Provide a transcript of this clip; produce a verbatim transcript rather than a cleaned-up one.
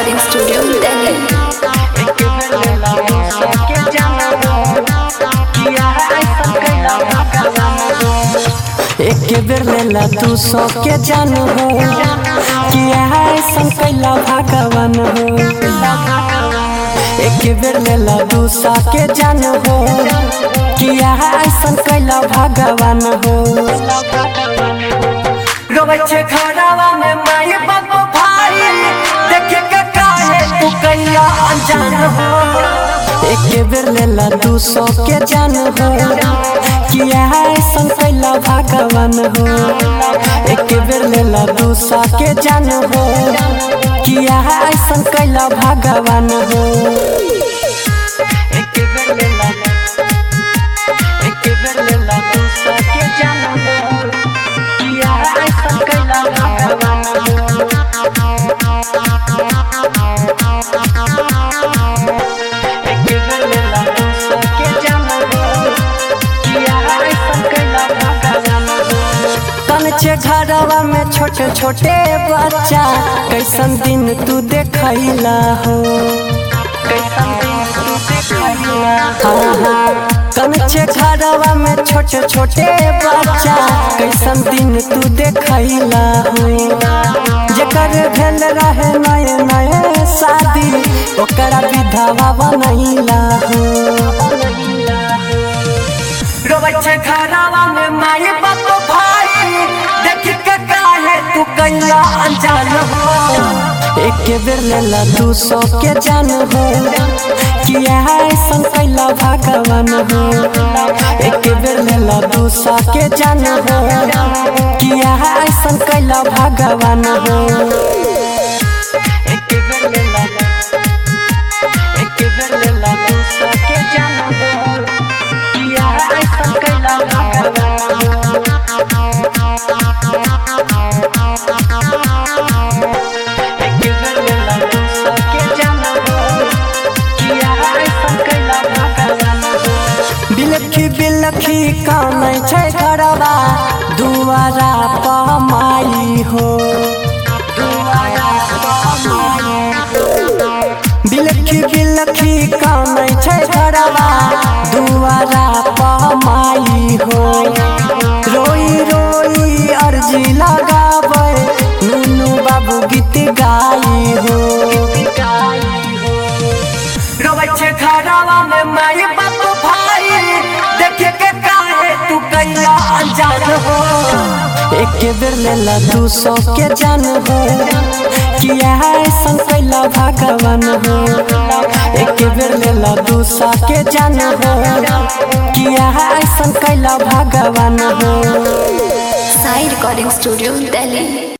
Recording studio Delhi. एक बेर लेला तू सौ के जान हो किया ऐसा कैला भगवान हो। एक बेर लेला तू सौ के जान हो किया ऐसा कैला भगवान हो। रोवे छे घरवा में माई बाप भाई देखे के काहे तू कैला अनजान हो। एक बेर लेला तू सौ के जान हो किया ऐसा कैला भगवान हो। एक बेर लेला तू सौ के जान हो किया ऐसा कैला भगवान हो। एक बेर लेला एक बेर लेला तू सौ के जान हो किया ऐसा कैला भगवान हो। छे घरवा में छोटे छोटे बच्चा कैसन दिन तू देखैला हो। कैसन दिन तू देखैला हाँ हाँ कनचे घरवा में छोटे छोटे बच्चा कैसन दिन तू देखैला हो। जेकर भेल रहे नए नए शादी ओकरा विधवा बनैला हो। रोवे छे घरवा में माई बाप भाई देख के काहे तू कैला अनजान हो। एक बेर लेला तू सौ के जान हो किया ऐसा कैला भगवान हो। एक बेर लेला तू सौ के जान हो किया ऐसा कैला भगवान हो। एक बेर लेला एक बेर लेला तू सौ के जान हो किया ऐसा कैला भगवान हो। बिलखी बिलखी कानै छै घरवा दुआरा पमाई हो। बिलखी बिलखी कानै छै घरवा दुआरा पमाई हो। रोई रोई अर्जी लगाबै नुनू बाबू गीत गाई हो। रोवे छे घरवा में माई बाप भाई देखे के काहे तू कैला अनजान हो। एक बेर लेला तू सौ के जान हो किया ऐसा कैला भगवान हो। एक बेर लेला तू सौ के जान हो किया ऐसा कैला भगवान हो। Sai recording studio Delhi.